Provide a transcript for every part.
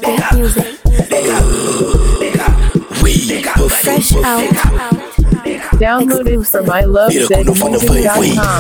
Great music. Fresh out. Downloaded from ilovezmusic.com.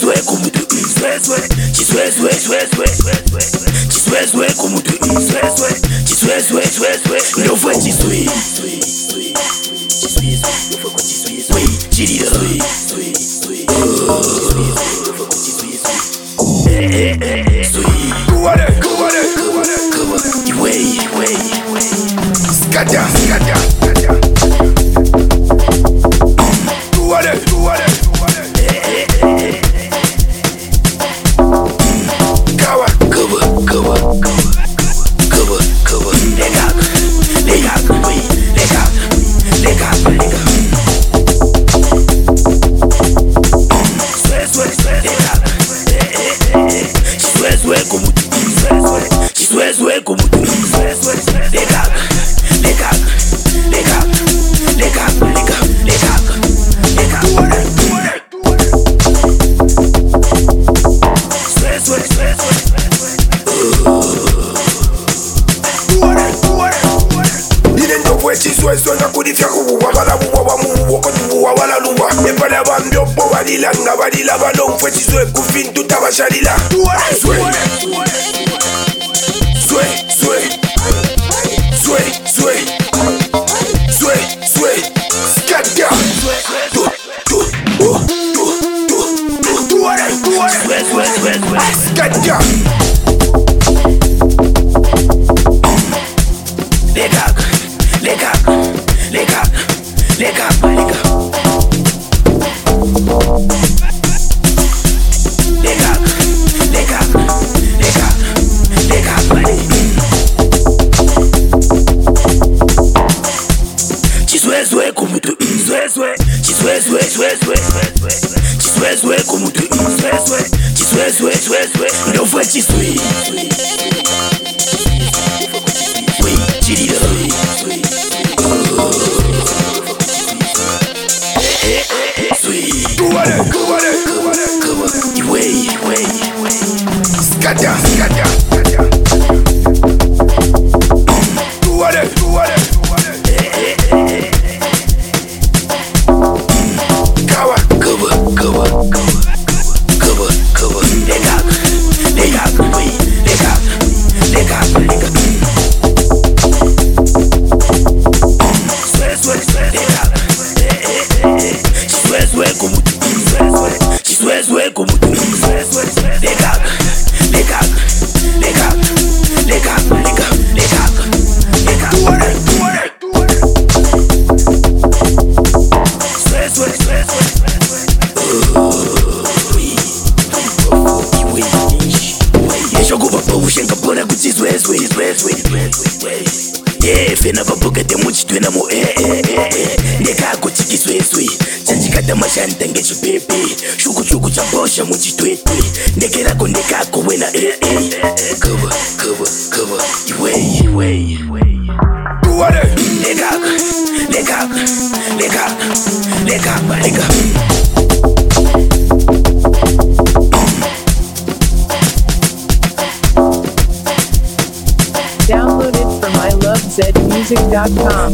Downloaded from ilovezmusic.com.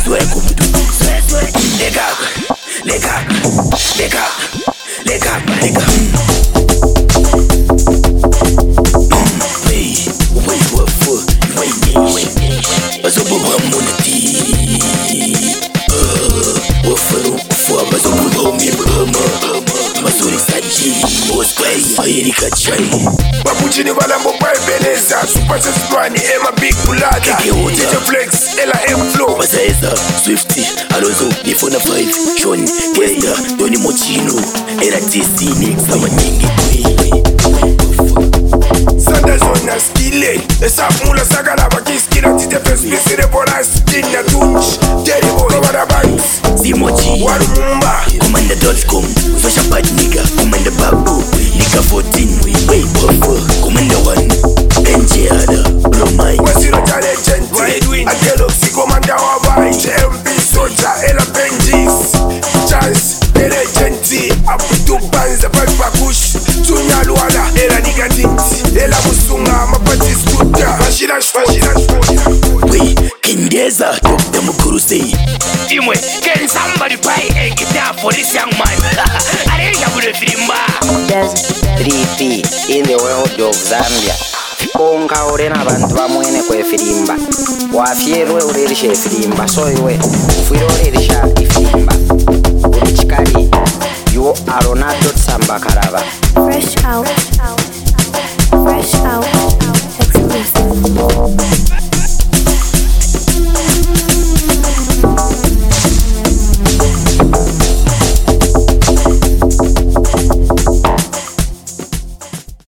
Babuchini balambo paebeleza Super Sesbrani ema big bulada DJ Flex ela M-Flow Masaeza, Swifty, Alonso, Nifona 5 Sean, Kesta, Tony Mochino Era TC, Nick, Sama Nyingi Sandazona skile Esafmula sagala bakiskila Tite Fespisire Bola Skinna Tunch Jerry Boy Robada Banks Zimochi, Warumba Commander.com Fasha Bad Nigga, Commander Babu Nigga 14, Way Buffer Commander 1, NJ Ada, Romai Wasiro Talent Ageloxy Commander Wabai JMP Soja Ela Benjis Charles Ele Genti Aputu Banza Pakush Tunya Luala Ela Nigga Tinti Ela Musunga Mapati Skuta Mashira Shfashira Ebenezer, the Mukuru say. Imwe, can somebody buy a guitar for this young man? I didn't have a filimba. 3P in the world of Zambia. Konka urena abantu bamwene kwefirimba. Wafyerwe urerisha efirimba. So iwe, fuirorerisha ifirimba.